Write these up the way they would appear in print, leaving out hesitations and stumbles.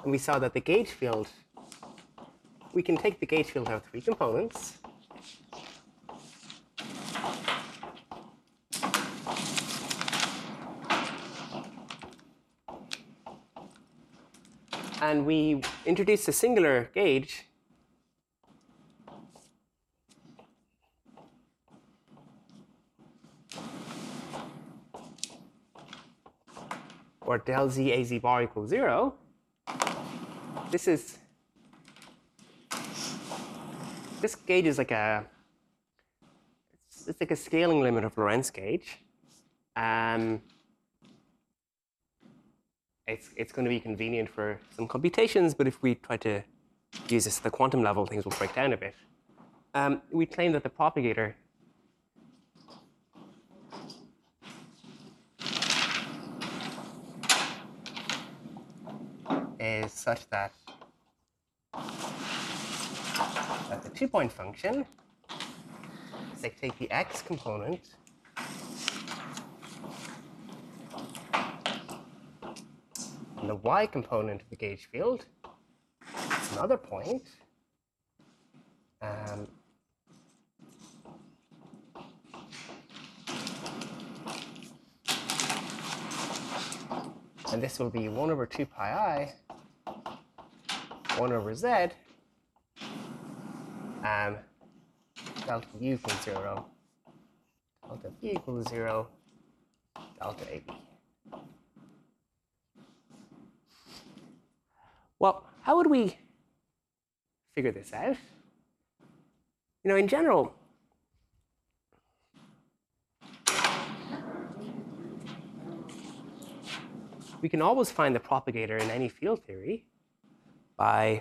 we saw that the gauge field, we can take the gauge field out of three components. And we introduced a singular gauge or del z a z bar equals 0. This gauge is like it's like a scaling limit of Lorentz gauge. It's going to be convenient for some computations, but if we try to use this at the quantum level, things will break down a bit. We claim that the propagator is such that the two-point function, so take the x component and the y component of the gauge field, it's another point, and this will be 1 over 2 pi I, 1 over z, delta u equals 0, delta b equals 0, delta ab. Well, how would we figure this out? You know, in general, we can always find the propagator in any field theory by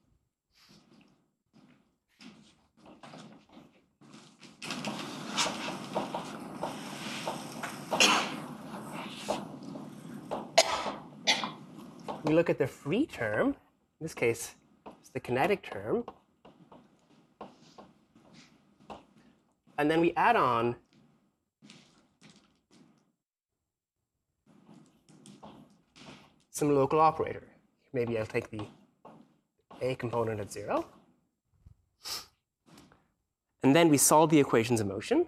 we look at the free term, in this case, it's the kinetic term, and then we add on some local operator. Maybe I'll take the a component at 0. And then we solve the equations of motion.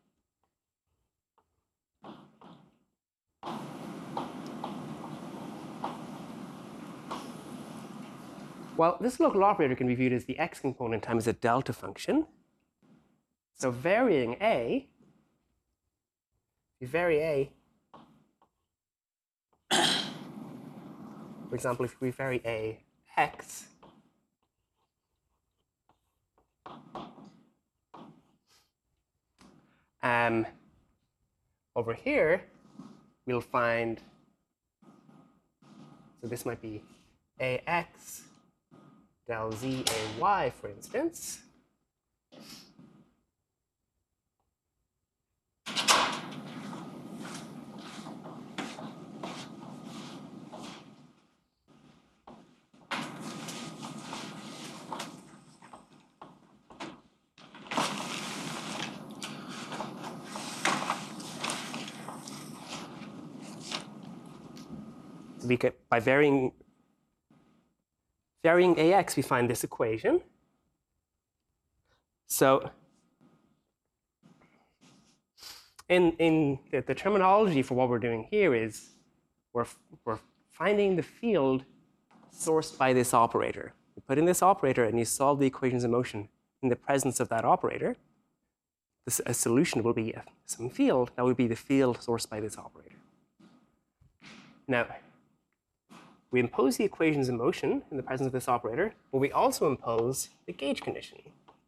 Well, this local operator can be viewed as the x component times a delta function. So varying a, if you vary a, for example, if we vary a x, over here, we'll find, so this might be ax del z ay, for instance. We could, by varying ax, we find this equation. So in the terminology for what we're doing here is we're finding the field sourced by this operator. You put in this operator and you solve the equations of motion in the presence of that operator. A solution will be some field that would be the field sourced by this operator. Now, we impose the equations of motion in the presence of this operator, but we also impose the gauge condition.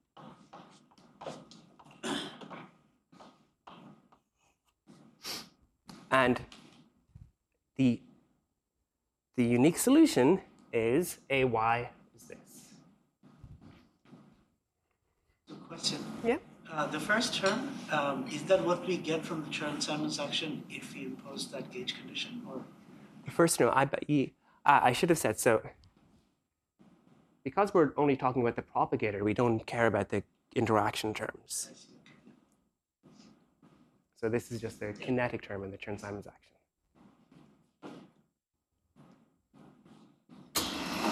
And the unique solution is ay is this. So question. Yeah. The first term, is that what we get from the Chern-Simons action if we impose that gauge condition? Or First, no, I should have said so. Because we're only talking about the propagator, we don't care about the interaction terms. So this is just the kinetic term in the Chern-Simons action.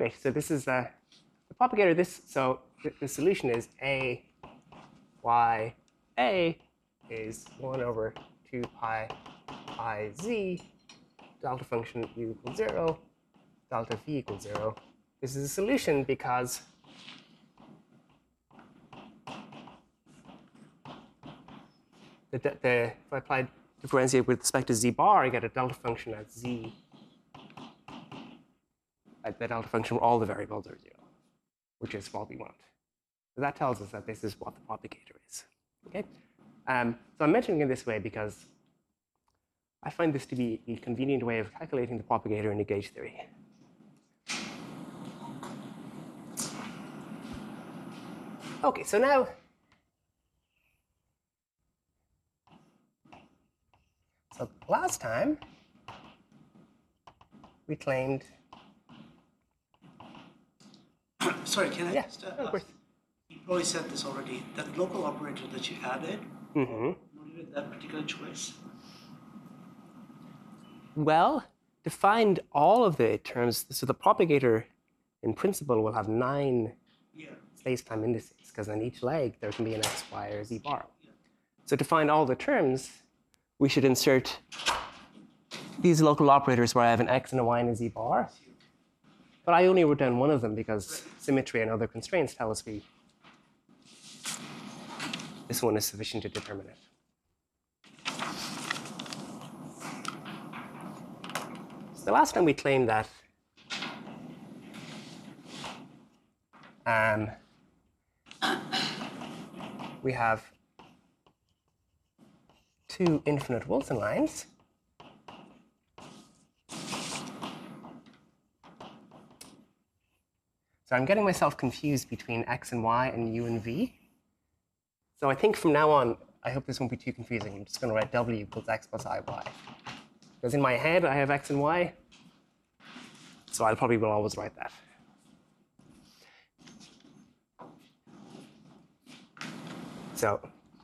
great. So this is the propagator. So the solution is a y a is 1 over 2 pi I z delta function u equals 0, delta v equals 0. This is a solution because if I apply differentiate with respect to z bar, I get a delta function at z, at the delta function where all the variables are 0, which is what we want. So that tells us that this is what the propagator is. Okay? So I'm mentioning it this way because I find this to be a convenient way of calculating the propagator in a gauge theory. Okay, so now last time we claimed. Sorry, can I Yeah, just of course. you probably said this already. That local operator that you added, motivated that particular choice? Well, to find all of the terms, so the propagator in principle will have 9 space-time indices, because on each leg there can be an x, y, or z bar. So to find all the terms, we should insert these local operators where I have an x and a y and a z bar. But I only wrote down one of them because symmetry and other constraints tell us this one is sufficient to determine it. So the last time we claimed that we have 2 infinite Wilson lines. So I'm getting myself confused between x and y and u and v. So I think from now on, I hope this won't be too confusing. I'm just going to write w equals x plus iy. Because in my head, I have x and y. So I probably will always write that. So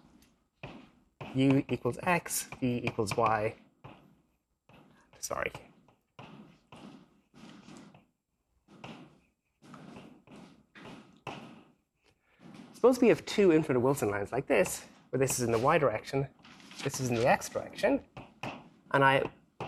u equals x, v equals y. Sorry. Suppose we have 2 infinite Wilson lines like this, where this is in the y direction, this is in the x direction, and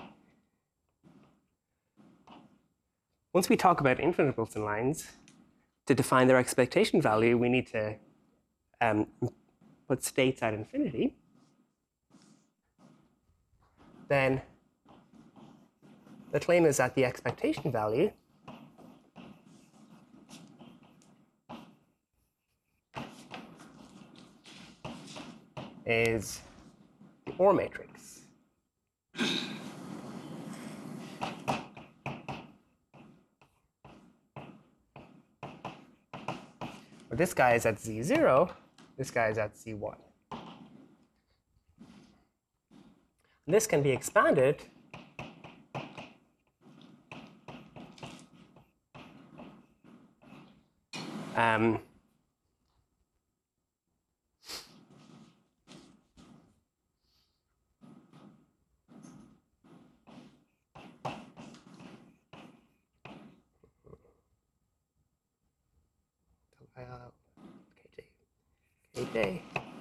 once we talk about infinite Wilson lines, to define their expectation value, we need to put states at infinity. Then the claim is that the expectation value is the OR matrix. Where this guy is at z0, this guy is at z1. And this can be expanded KJ.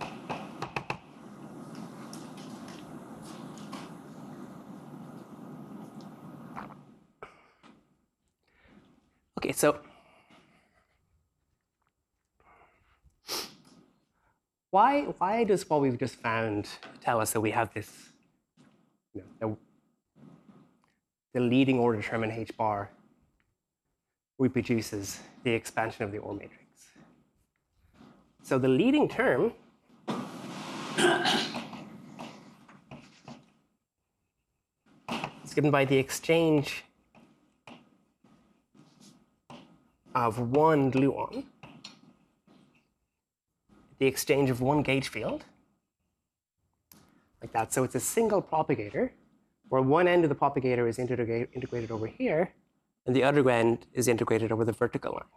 Okay, so why does what we've just found tell us that we have this, the leading order term in H bar reproduces the expansion of the OR matrix? So the leading term is given by the exchange of one gluon, the exchange of one gauge field, like that. So it's a single propagator, where one end of the propagator is integrated over here, and the other end is integrated over the vertical line.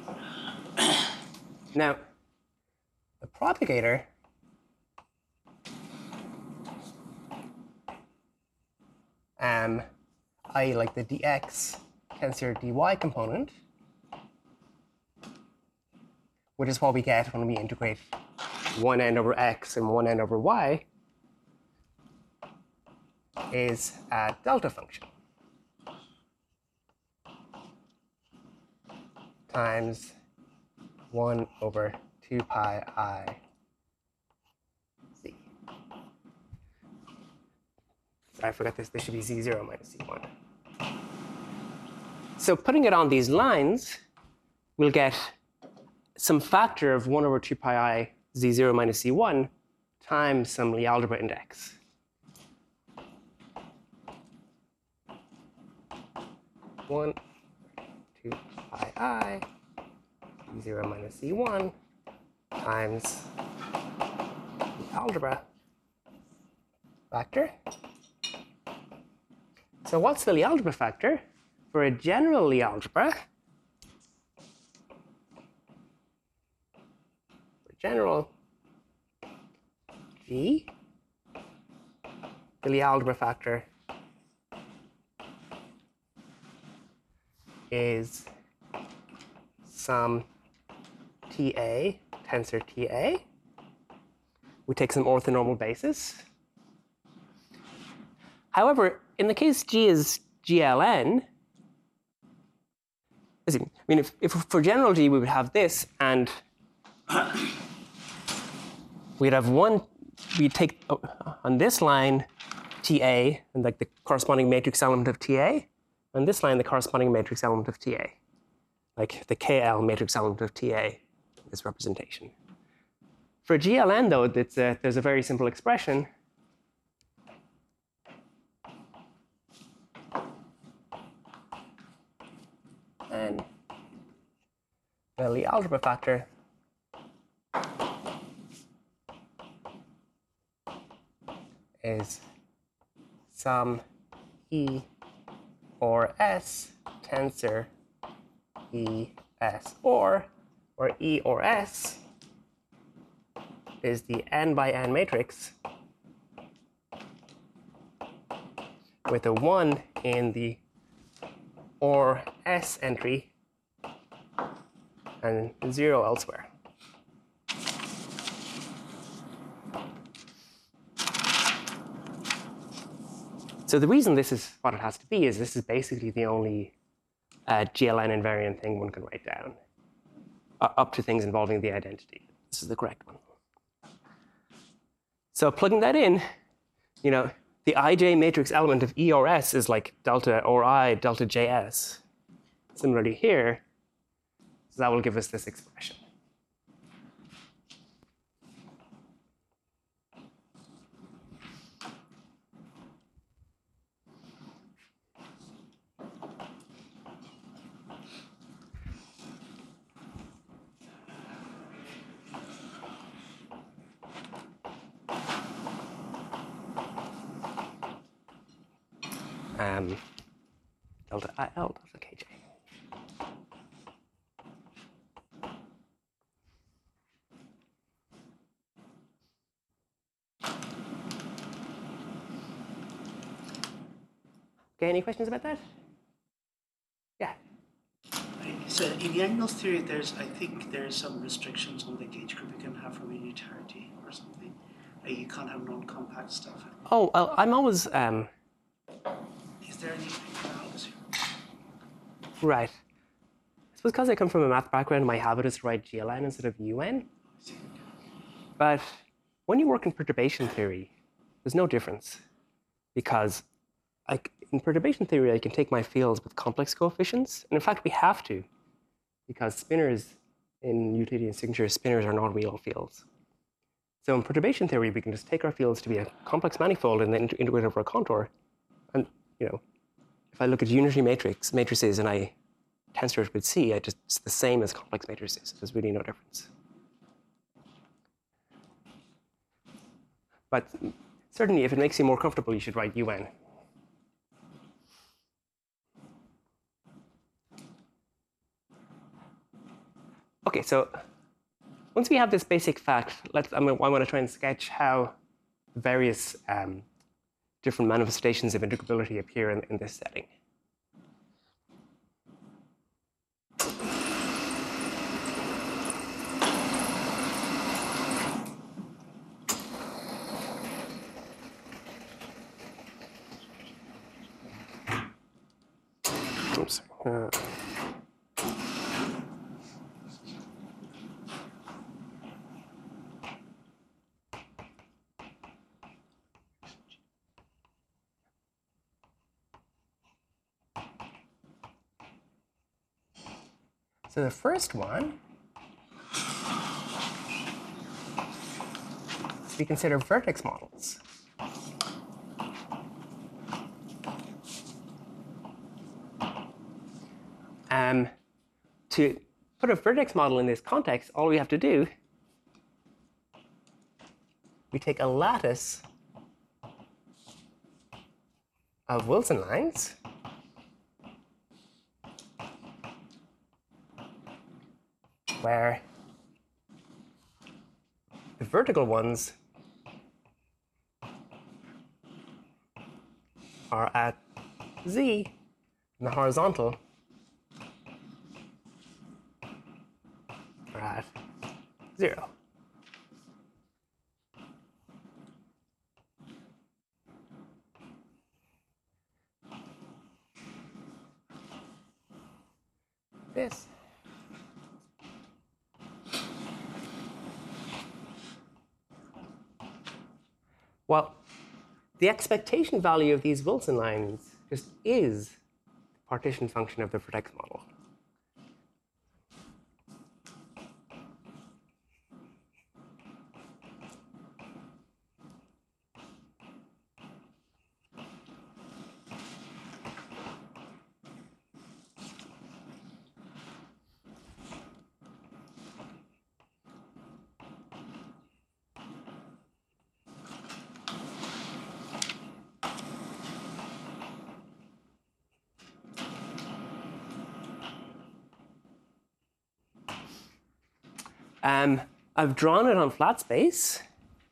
Now, the propagator i.e. like the dx tensor dy component, which is what we get when we integrate 1n over x and 1n over y, is a delta function times 1 over 2 pi I z. Sorry, I forgot this. This should be z0 minus z1. So putting it on these lines, we'll get some factor of 1 over 2 pi I z0 minus z1 times some Lie algebra index. One, 2 pi I z0 minus z1 times the algebra factor. So what's the Lie algebra factor? For a general Lie algebra, general G, the Lie algebra factor is some TA, tensor TA. We take some orthonormal basis. However, in the case G is GLN, I mean, if for general G we would have this, and we'd have one, we'd take on this line TA, and like the corresponding matrix element of TA, on this line the corresponding matrix element of TA, like the KL matrix element of TA, this representation. For GLN, though, there's a very simple expression. And the Lie algebra factor is some E or S tensor ES, or E or S is the n by n matrix with a 1 in the or S entry and 0 elsewhere. So the reason this is what it has to be is this is basically the only GLN invariant thing one can write down, up to things involving the identity. This is the correct one. So plugging that in, you know, the ij matrix element of E or S is like delta or I delta JS. Similarly here, so that will give us this expression. Delta IL, delta KJ. Okay, any questions about that? Yeah. So in Yang-Mills theory, I think there's some restrictions on the gauge group you can have from unitarity or something. You can't have non-compact stuff. Oh, well, I'm always. Is there anything analogous here? Right. I suppose because I come from a math background, my habit is to write GLN instead of UN. But when you work in perturbation theory, there's no difference. Because in perturbation theory, I can take my fields with complex coefficients. And in fact, we have to. Because spinors, in Euclidean signature, spinors are not real fields. So in perturbation theory, we can just take our fields to be a complex manifold and then integrate over a contour. And, you know, if I look at unitary matrices and I tensor it with C, it's the same as complex matrices. There's really no difference. But certainly, if it makes you more comfortable, you should write UN. Okay, so once we have this basic fact, I want to try and sketch how various different manifestations of integrability appear in this setting. Oops. So the first one, we consider vertex models. To put a vertex model in this context, all we have to do, we take a lattice of Wilson lines where the vertical ones are at z, and the horizontal are at 0. This. Well, the expectation value of these Wilson lines just is the partition function of the vertex model. I've drawn it on flat space.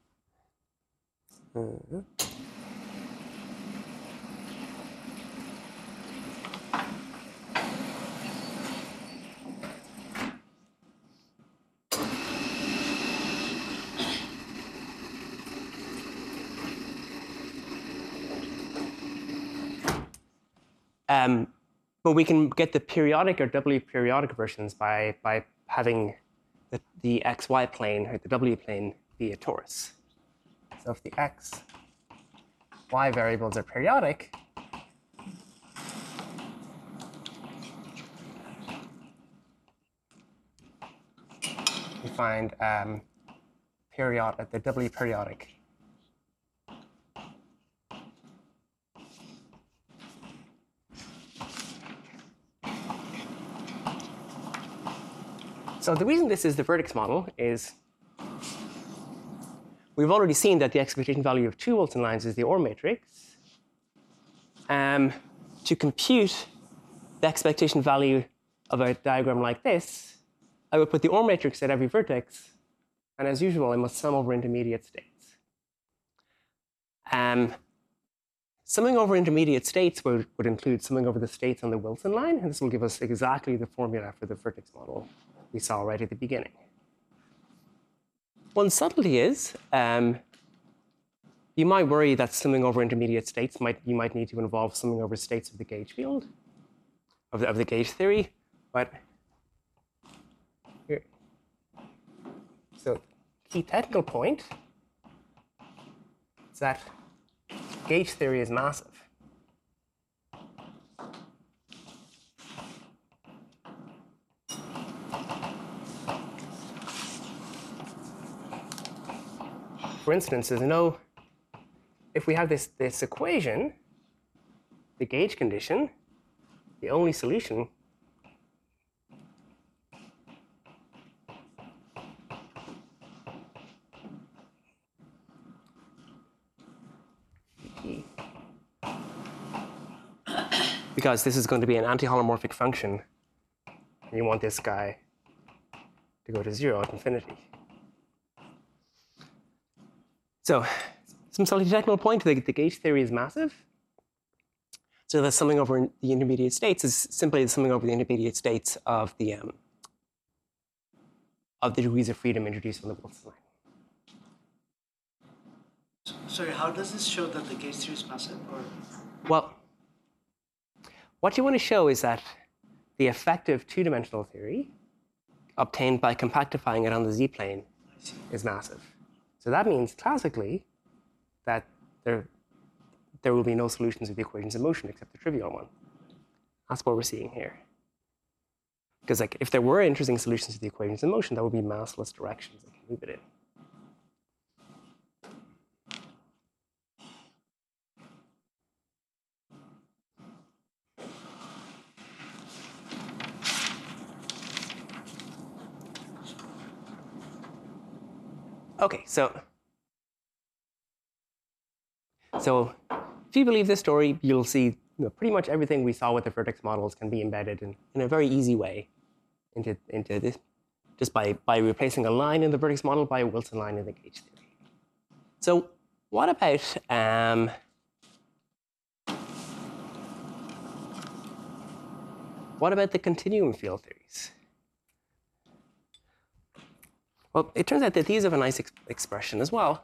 But we can get the periodic or doubly periodic versions by having the xy plane or the w plane be a torus. So if the x, y variables are periodic, we find the doubly periodic. So the reason this is the vertex model is we've already seen that the expectation value of two Wilson lines is the OR matrix. To compute the expectation value of a diagram like this, I would put the OR matrix at every vertex, and as usual, I must sum over intermediate states. Summing over intermediate states would include summing over the states on the Wilson line, and this will give us exactly the formula for the vertex model we saw right at the beginning. One subtlety is you might worry that summing over intermediate states you might need to involve summing over states of the gauge field, of the gauge theory, but here. So key technical point is that gauge theory is massive. For instance, if we have this equation, the gauge condition, the only solution because this is going to be an anti-holomorphic function, and you want this guy to go to 0 at infinity. So some slightly technical point, the gauge theory is massive. So that summing over the intermediate states is simply the summing over the intermediate states of the degrees of freedom introduced from the Wilson line. Sorry, how does this show that the gauge theory is massive? Or well, what you want to show is that the effective two-dimensional theory obtained by compactifying it on the z-plane is massive. So that means classically that there will be no solutions of the equations of motion except the trivial one. That's what we're seeing here. Because like, if there were interesting solutions to the equations of motion, that would be massless directions that can move it in. Okay, so if you believe this story, you'll see pretty much everything we saw with the vertex models can be embedded in a very easy way into this, just by replacing a line in the vertex model by a Wilson line in the gauge theory. So what about the continuum field theories? Well, it turns out that these have a nice expression as well.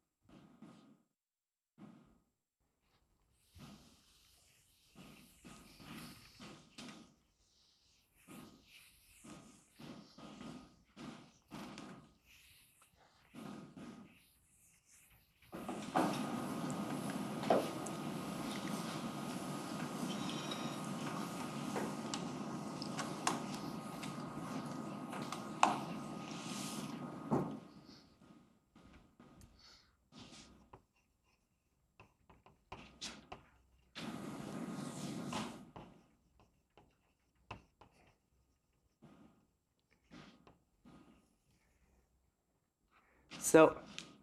So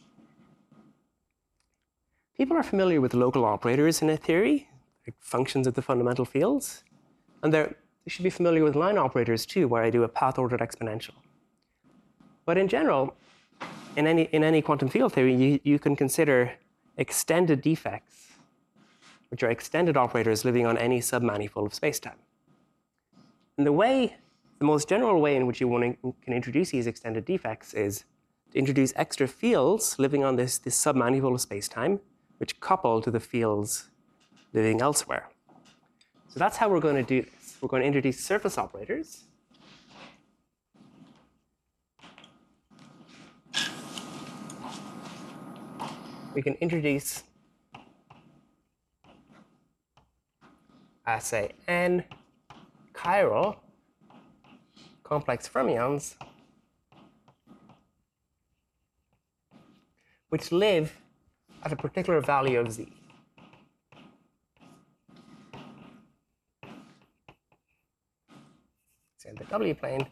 people are familiar with local operators in a theory, like functions of the fundamental fields. And they should be familiar with line operators too, where I do a path-ordered exponential. But in general, in any quantum field theory, you can consider extended defects, which are extended operators living on any submanifold of spacetime. And the most general way in which you can introduce these extended defects is to introduce extra fields living on this submanifold of spacetime, which couple to the fields living elsewhere. So that's how we're going to do this. We're going to introduce surface operators. We can introduce, say, n chiral complex fermions which live at a particular value of z. So in the W plane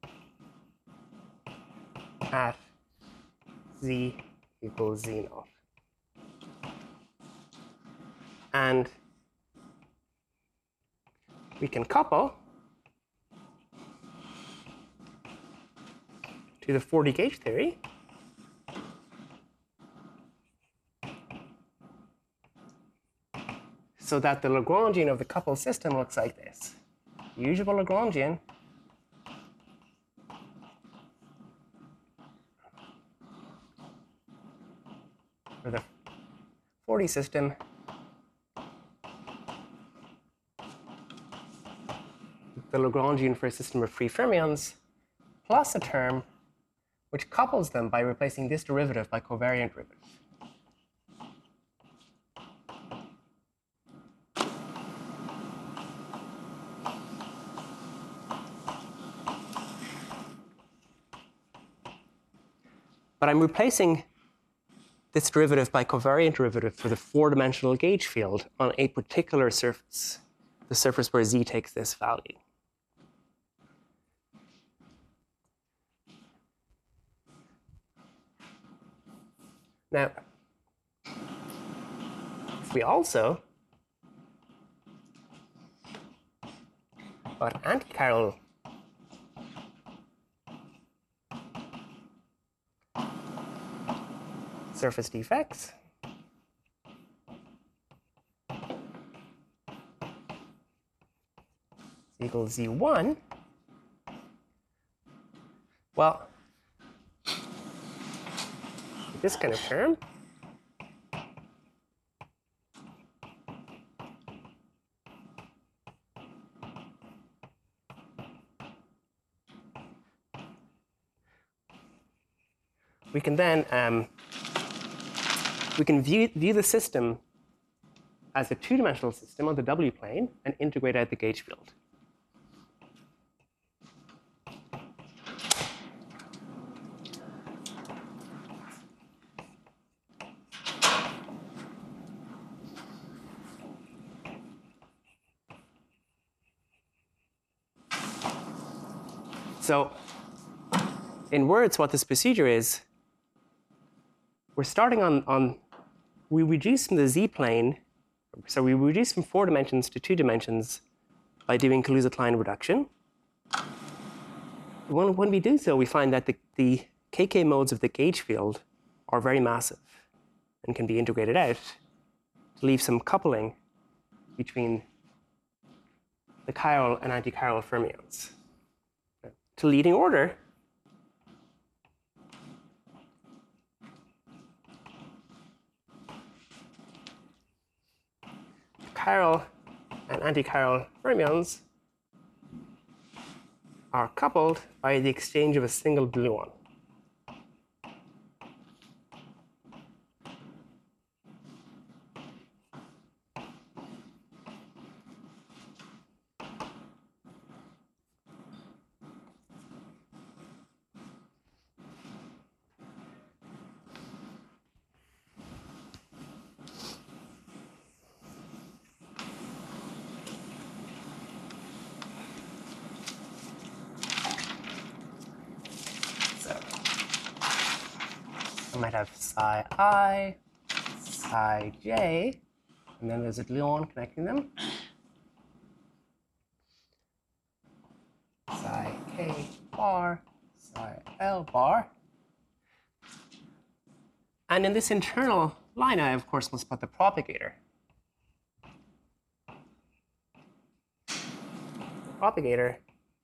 at z equals z naught. And we can couple to the 4D gauge theory so that the Lagrangian of the coupled system looks like this. The usual Lagrangian for the 4D system the Lagrangian for a system of free fermions plus a term which couples them by replacing this derivative by covariant derivative. But I'm replacing this derivative by covariant derivative for the four-dimensional gauge field on a particular surface, the surface where z takes this value. Now, if we also got anti-chiral surface defects, equals Z1, well, this kind of term, we can then view the system as a two-dimensional system on the W plane and integrate out the gauge field. So in words, what this procedure is, we're starting on we reduce from the z-plane, so we reduce from 4 dimensions to 2 dimensions by doing Kaluza-Klein reduction. When we do so, we find that the KK modes of the gauge field are very massive and can be integrated out to leave some coupling between the chiral and antichiral fermions. To leading order, chiral and antichiral fermions are coupled by the exchange of a single gluon. I might have psi I, psi j, and then there's a gluon connecting them. Psi k bar, psi l bar. And in this internal line, I, of course, must put the propagator. The propagator,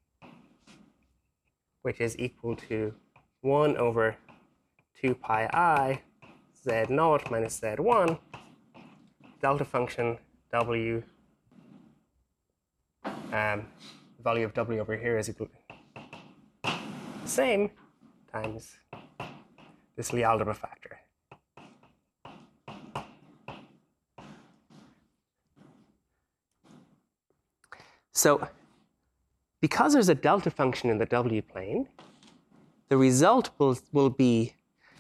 which is equal to 1 over 2 pi I z0 minus z1, delta function w, value of w over here is equal to the same times this Lie algebra factor. So because there's a delta function in the w plane, the result will be,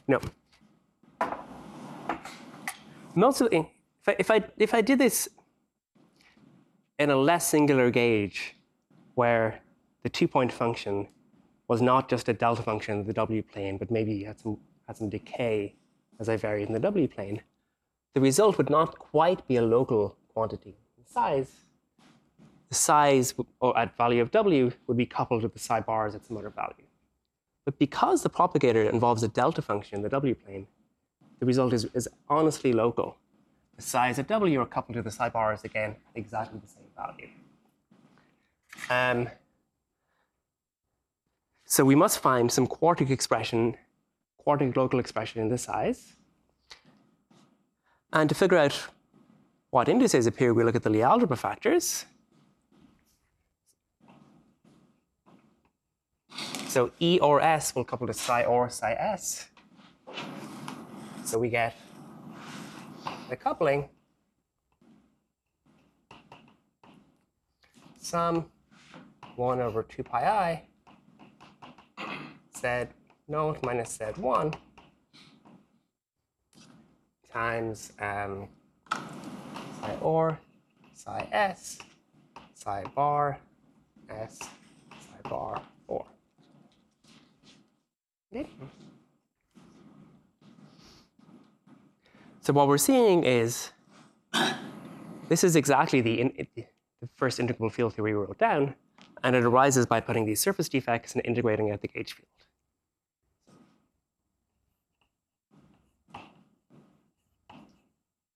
most of the, if I did this in a less singular gauge, where the 2-point function was not just a delta function in the w plane, but maybe had some decay as I varied in the w plane, the result would not quite be a local quantity. The size at value of w would be coupled with the psi bars at some other value. But because the propagator involves a delta function in the w plane, the result is honestly local. The size at w are coupled to the psi bars, again, exactly the same value. So we must find some quartic local expression in the size. And to figure out what indices appear, we look at the Lie algebra factors. So E or S will couple to psi or psi S. So we get the coupling sum 1 over 2 pi I z0 minus z1 times psi or psi S psi bar S psi bar 4. Okay. So what we're seeing is this is exactly the first integrable field theory we wrote down, and it arises by putting these surface defects and integrating out the gauge field.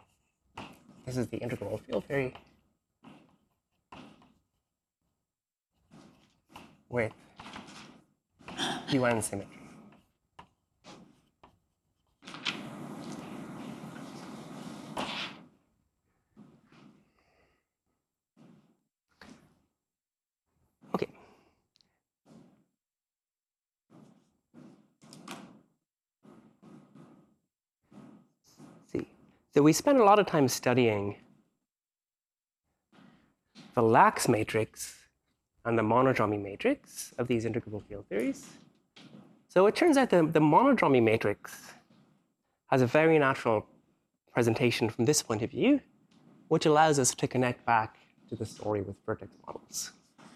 This is the integrable field theory. with UN symmetry. Okay. See, so we spent a lot of time studying the Lax matrix and the monodromy matrix of these integrable field theories. So it turns out the monodromy matrix has a very natural presentation from this point of view, which allows us to connect back to the story with vertex models.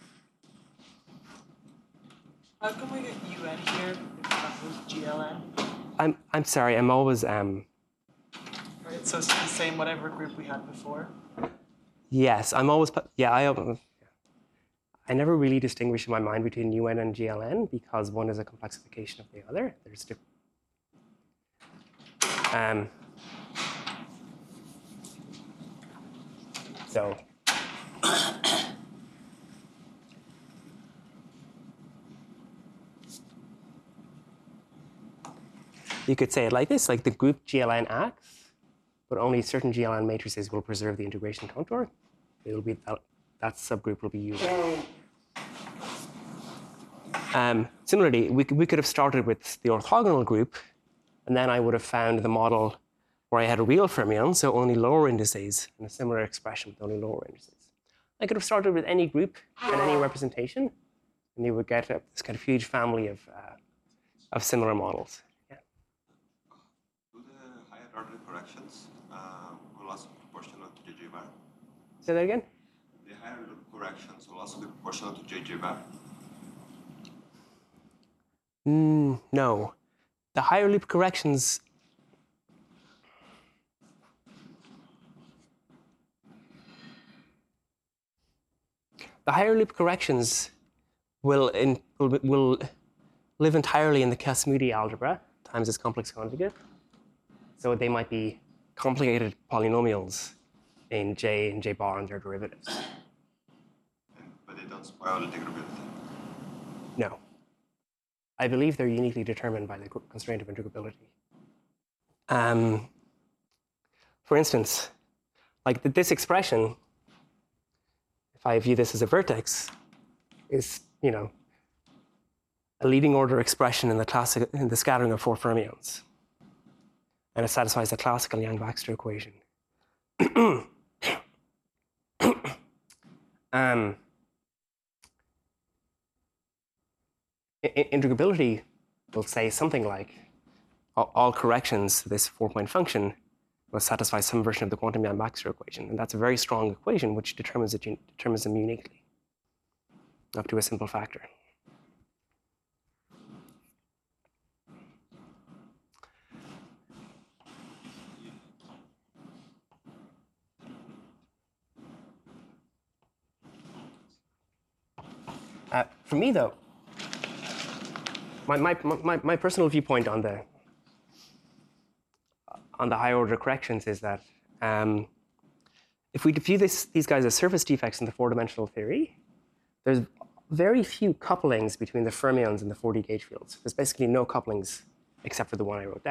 How can we get UN here if that was GLN? I'm sorry, I'm always Right, so it's the same whatever group we had before. yes, I'm always I never really distinguish in my mind between UN and GLN because one is a complexification of the other. There's so you could say it like this, like the group GLN acts, but only certain GLN matrices will preserve the integration contour. It'll be that subgroup will be UN. Similarly, we could have started with the orthogonal group, and then I would have found the model where I had a real fermion, so only lower indices, and a similar expression with only lower indices. I could have started with any group and any representation, and you would get this kind of huge family of similar models. Yeah. Do the higher order corrections will also be proportional to JJ bar? Say that again? The higher order corrections will also be proportional to JJ bar? No. The higher loop corrections will live entirely in the Cass-Moody algebra times its complex conjugate. So they might be complicated polynomials in J and J bar and their derivatives. But they don't spoil integrability. No. I believe they're uniquely determined by the constraint of integrability. For instance, like this expression, if I view this as a vertex, is a leading order expression in the scattering of four fermions, and it satisfies the classical Yang-Baxter equation. Integrability will say something like all corrections to this 4-point function will satisfy some version of the quantum Yang-Baxter equation, and that's a very strong equation which determines them uniquely up to a simple factor. For me, though, my personal viewpoint on the higher order corrections is that if we view these guys as surface defects in the four-dimensional theory, there's very few couplings between the fermions and the 4D gauge fields. There's basically no couplings except for the one I wrote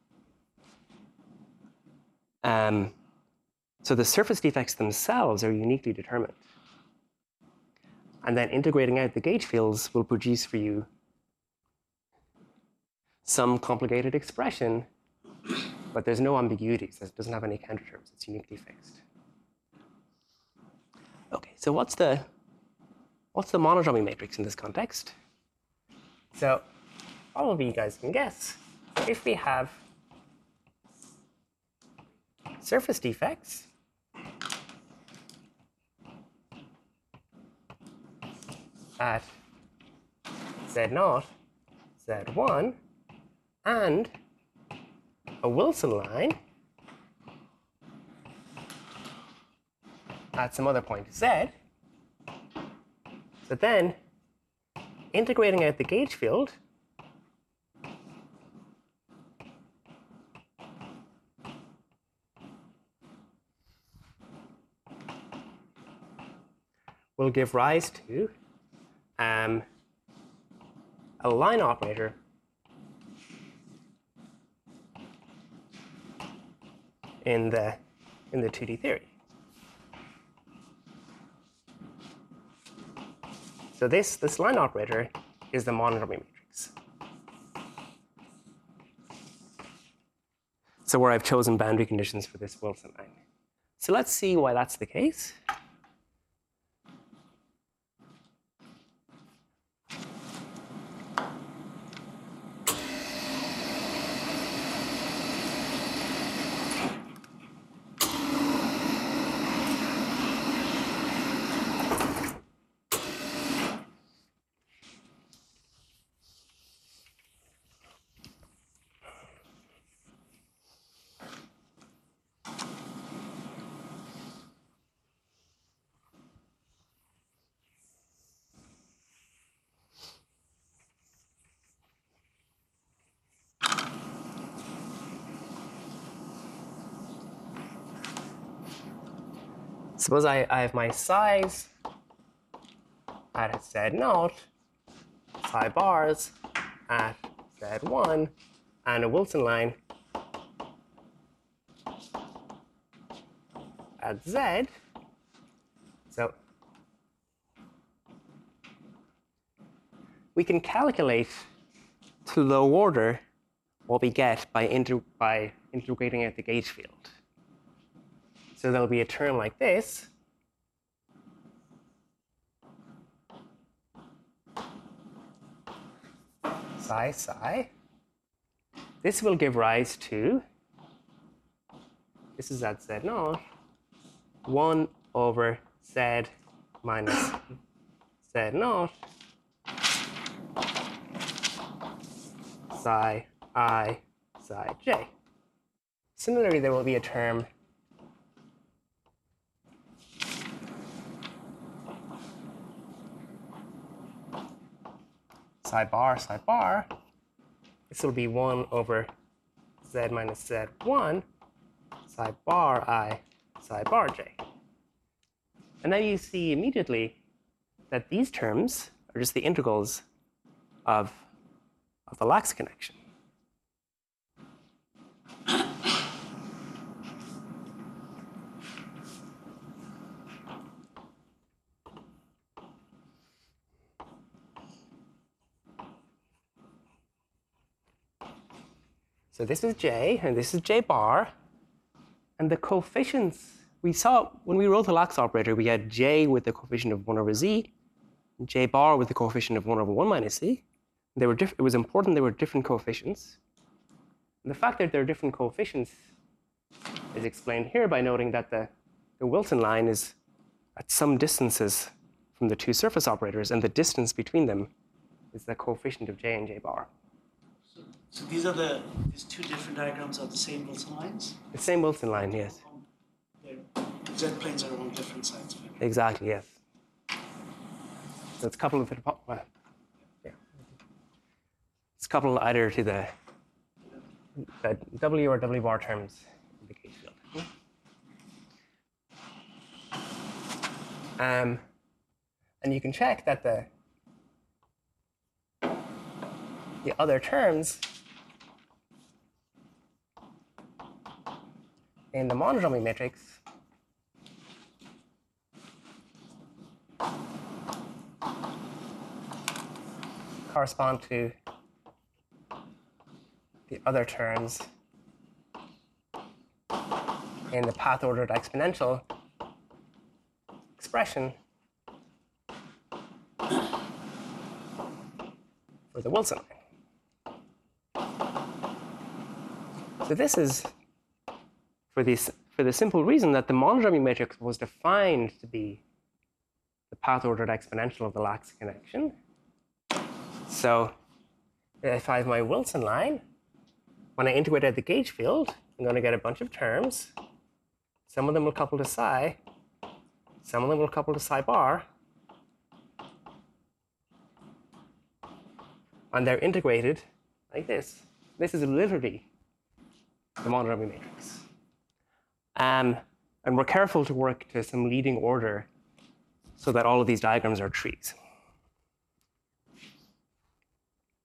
down. So the surface defects themselves are uniquely determined. And then integrating out the gauge fields will produce for you some complicated expression, but there's no ambiguities. It doesn't have any counterterms. It's uniquely fixed. Okay, so what's the monodromy matrix in this context? So all of you guys can guess. If we have surface defects at Z0, Z1, and a Wilson line at some other point Z, so then integrating out the gauge field will give rise to a line operator in the 2D theory. So this line operator is the monodromy matrix. So where I've chosen boundary conditions for this Wilson line. So let's see why that's the case. Suppose I have my size at Z0, psi bars at Z1, and a Wilson line at Z. So we can calculate to low order what we get by integrating out the gauge field. So there'll be a term like this. Psi psi. This will give rise to, this is at Z0, 1 over Z minus Z0 psi I psi j. Similarly, there will be a term psi bar. This will be 1 over Z minus Z1 psi bar I psi bar j. And now you see immediately that these terms are just the integrals of the Lax connection. So this is J, and this is J bar. And the coefficients, we saw when we wrote the Lax operator, we had J with the coefficient of 1 over Z, and J bar with the coefficient of 1 over 1 minus Z. They were it was important they were different coefficients. And the fact that they're different coefficients is explained here by noting that the Wilson line is at some distances from the two surface operators, and the distance between them is the coefficient of J and J bar. So these two different diagrams of the same Wilson lines? The same Wilson line, yes. The Z-planes are on different sides of it. Exactly, yes. So it's coupled with it's coupled either to the W or W bar terms in the gauge field. And you can check that the other terms in the monodromy matrix correspond to the other terms in the path-ordered exponential expression for the Wilson line. So this is for the simple reason that the monodromy matrix was defined to be the path-ordered exponential of the Lax connection. So if I have my Wilson line, when I integrate out the gauge field, I'm going to get a bunch of terms. Some of them will couple to psi. Some of them will couple to psi bar. And they're integrated like this. This is literally the monodromy matrix. And we're careful to work to some leading order so that all of these diagrams are trees.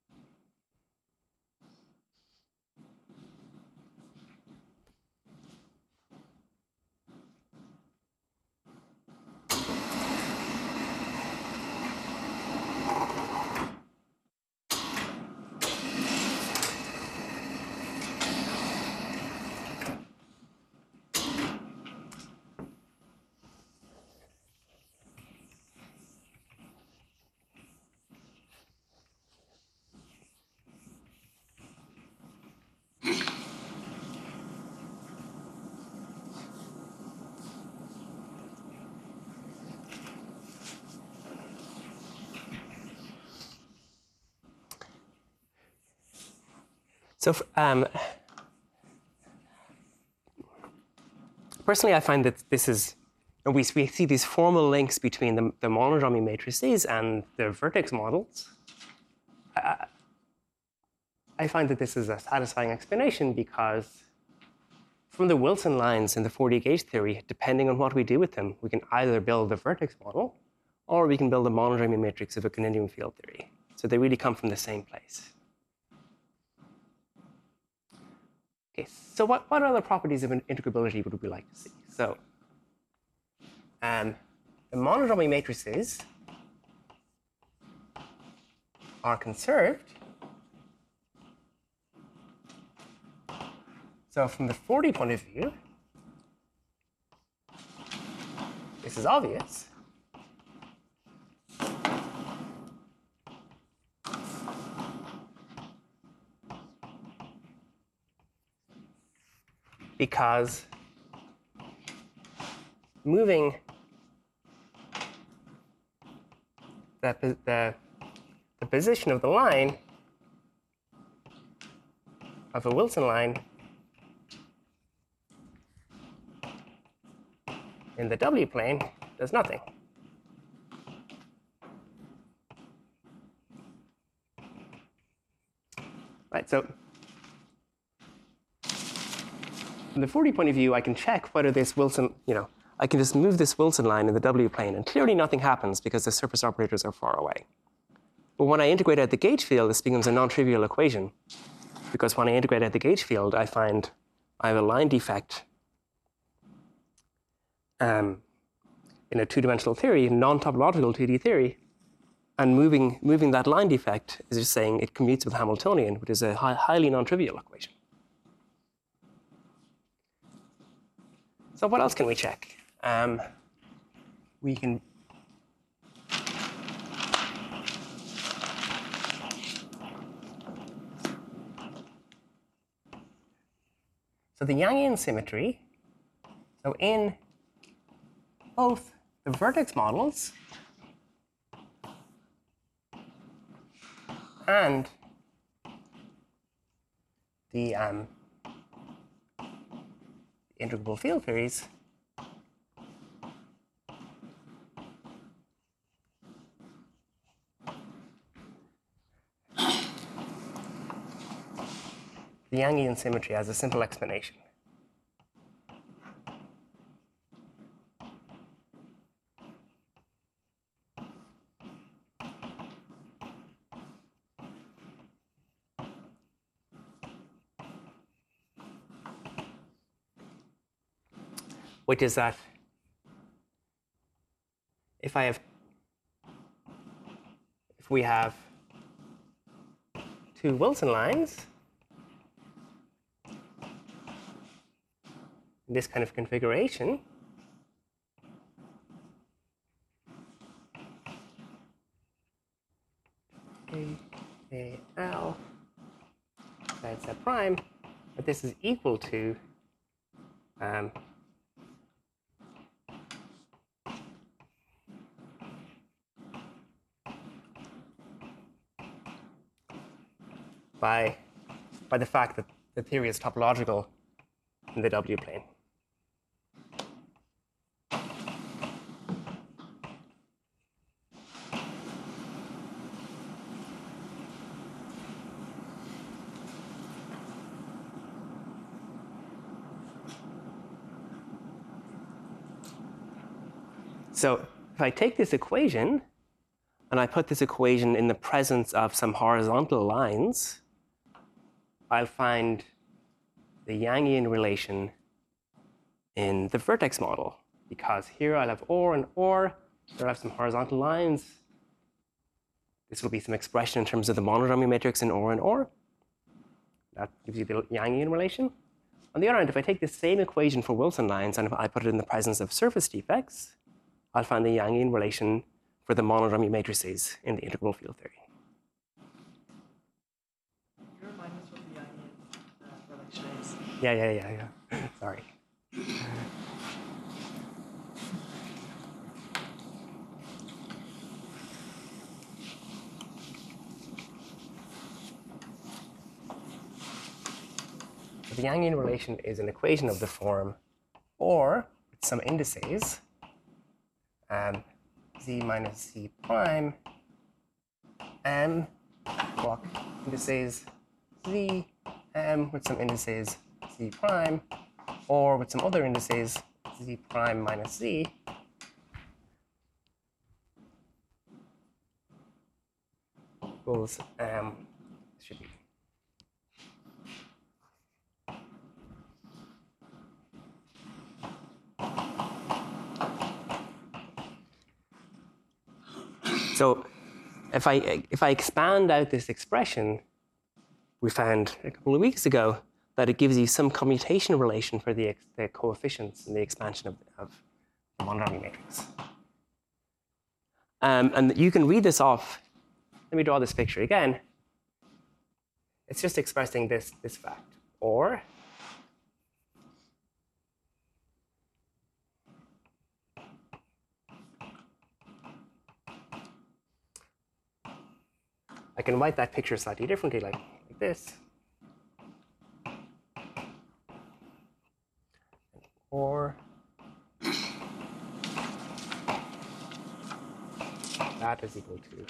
So personally, I find that this is, we see these formal links between the monodromy matrices and the vertex models. I find that this is a satisfying explanation because from the Wilson lines in the 4D gauge theory, depending on what we do with them, we can either build the vertex model or we can build the monodromy matrix of a continuum field theory. So they really come from the same place. Okay, so what other properties of integrability would we like to see? So the monodromy matrices are conserved. So from the 4D point of view, this is obvious. Because moving the position of the line of a Wilson line in the W plane does nothing. Right, so from the 4D point of view, I can check whether this Wilson, I can just move this Wilson line in the W plane, and clearly nothing happens because the surface operators are far away. But when I integrate out the gauge field, this becomes a non-trivial equation, because when I integrate out the gauge field, I find I have a line defect in a two-dimensional theory, non-topological 2D theory, and moving that line defect is just saying it commutes with Hamiltonian, which is a highly non-trivial equation. So what else can we check? We can so the Yangian symmetry. So in both the vertex models and the integrable field theories, the Yangian symmetry has a simple explanation. Which is that if we have two Wilson lines in this kind of configuration, L Z prime, that this is equal to by the fact that the theory is topological in the W plane. So if I take this equation and I put this equation in the presence of some horizontal lines, I'll find the Yangian relation in the vertex model, because here I'll have OR and OR, there I'll have some horizontal lines. This will be some expression in terms of the monodromy matrix in OR and OR. That gives you the Yangian relation. On the other hand, if I take the same equation for Wilson lines and if I put it in the presence of surface defects, I'll find the Yangian relation for the monodromy matrices in the integrable field theory. Can you remind us what the Yangian relation is? Yeah. Sorry. the Yangian relation is an equation of the form, or with some indices, z minus z prime, m block indices z, m with some indices z prime, or with some other indices z prime minus z, equals should be so if I expand out this expression, we found a couple of weeks ago that it gives you some commutation relation for the coefficients in the expansion of the monodromy matrix. And you can read this off. Let me draw this picture again. It's just expressing this fact. Or I can write that picture slightly differently, like this. Or that is equal to.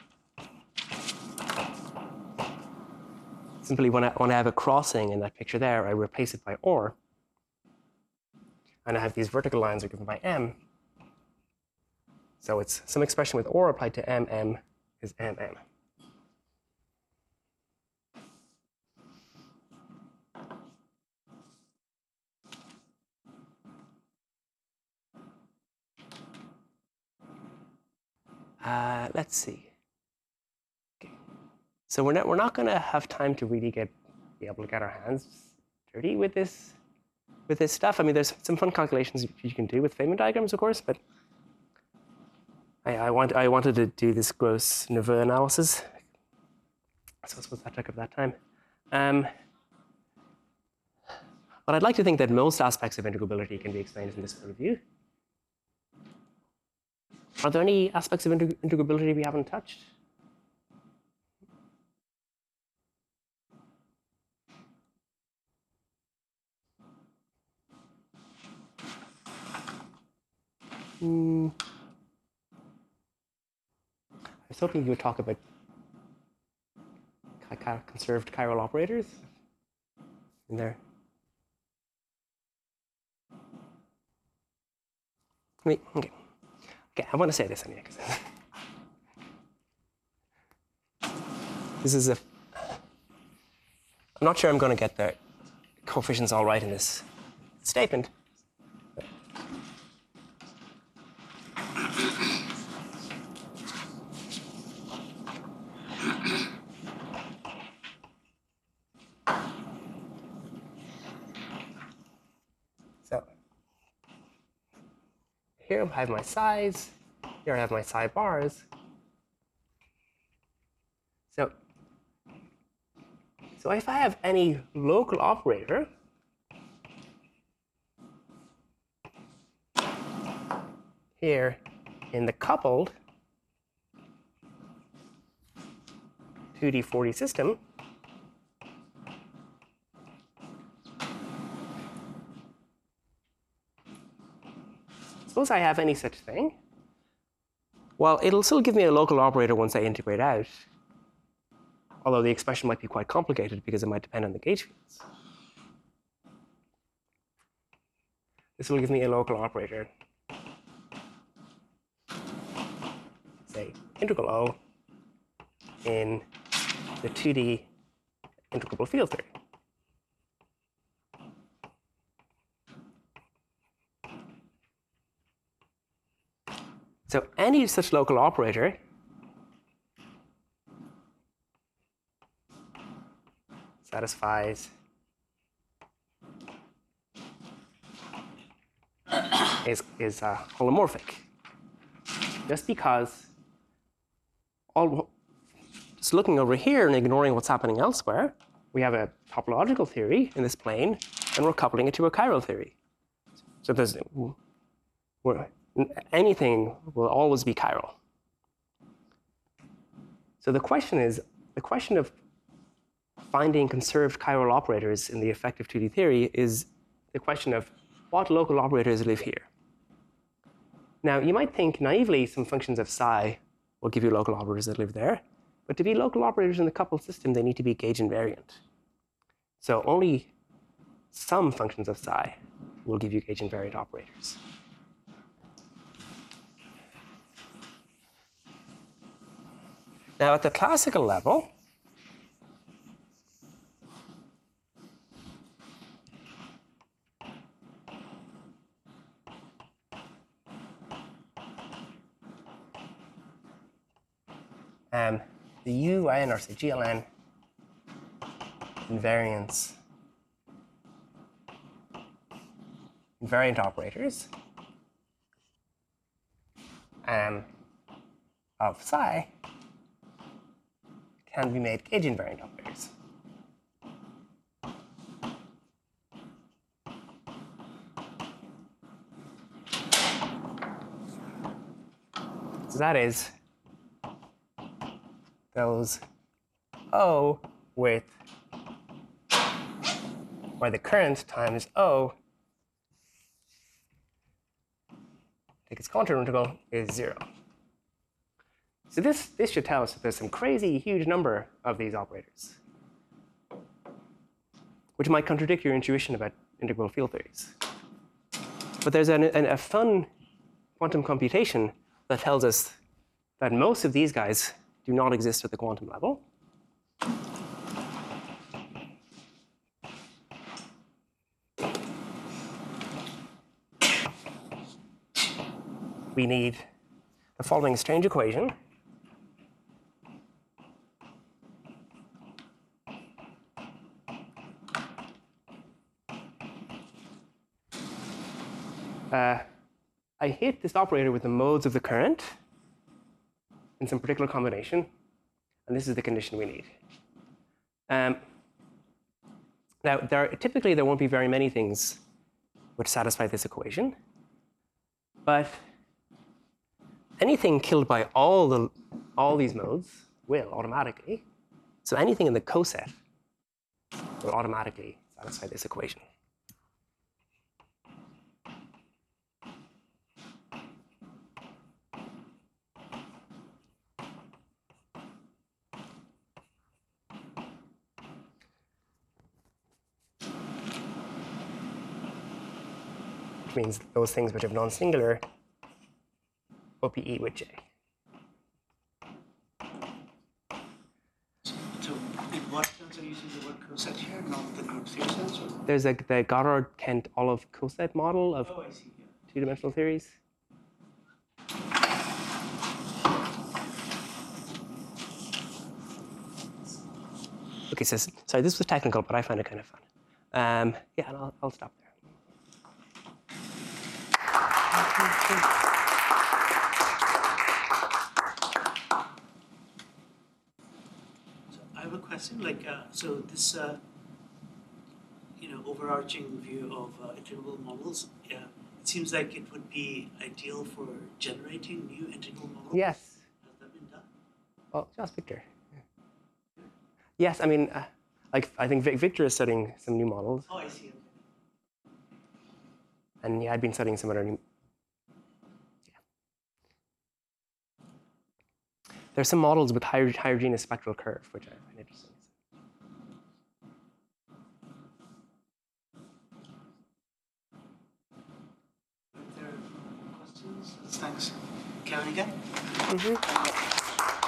Simply when I have a crossing in that picture there, I replace it by or. And I have these vertical lines are given by m. So it's some expression with or applied to m is mm. Let's see. Okay. So we're not going to have time to really be able to get our hands dirty with this stuff. I mean, there's some fun calculations you can do with Feynman diagrams, of course, but I wanted to do this gross Neveu analysis. So I suppose that took up that time. But I'd like to think that most aspects of integrability can be explained from this point of view. Are there any aspects of integrability we haven't touched? I was hoping you would talk about conserved chiral operators in there. Okay. Okay, I want to say this anyway. This is I'm not sure I'm going to get the coefficients all right in this statement. So here I have my size. Here I have my psi bars. So if I have any local operator, here in the coupled 2D 4D system, suppose I have any such thing. Well, it'll still give me a local operator once I integrate out, although the expression might be quite complicated because it might depend on the gauge fields. This will give me a local operator, say integral O in the 2D integrable field theory. So any such local operator satisfies is holomorphic, just because just looking over here and ignoring what's happening elsewhere, we have a topological theory in this plane, and we're coupling it to a chiral theory. So anything will always be chiral. So the question of finding conserved chiral operators in the effective 2D theory is the question of what local operators live here. Now, you might think naively some functions of psi will give you local operators that live there. But to be local operators in the coupled system, they need to be gauge invariant. So only some functions of psi will give you gauge invariant operators. Now, at the classical level, the UN, or say GLN, invariant operators of psi can be made gauge invariant operators. So that is those O with where the current times O, take its contour integral, is 0. So this should tell us that there's some crazy huge number of these operators, which might contradict your intuition about integral field theories. But there's a fun quantum computation that tells us that most of these guys do not exist at the quantum level. We need the following strange equation. I hit this operator with the modes of the current in some particular combination, and this is the condition we need. Now, typically there won't be very many things which satisfy this equation, but anything killed by all these modes will automatically. So anything in the coset will automatically satisfy this equation. Which means those things which have non-singular OPE with J. So in what sense are you using the word coset here, not the group theory sense? Or? There's the Goddard-Kent-Olive coset model of Oh, I see. Yeah. two-dimensional theories. Okay, so sorry, this was technical, but I find it kind of fun. Yeah, and I'll stop there. So I have a question. So this, overarching view of integral models. It seems like it would be ideal for generating new integral models. Yes. Has that been done? Well, just Victor. Yes, I mean, I think Victor is studying some new models, Oh, I see. Okay. and yeah, I've been studying some other new. Yeah. There's some models with homogeneous spectral curve, which I find interesting. If there are questions, thanks. Kevin again? Mm-hmm.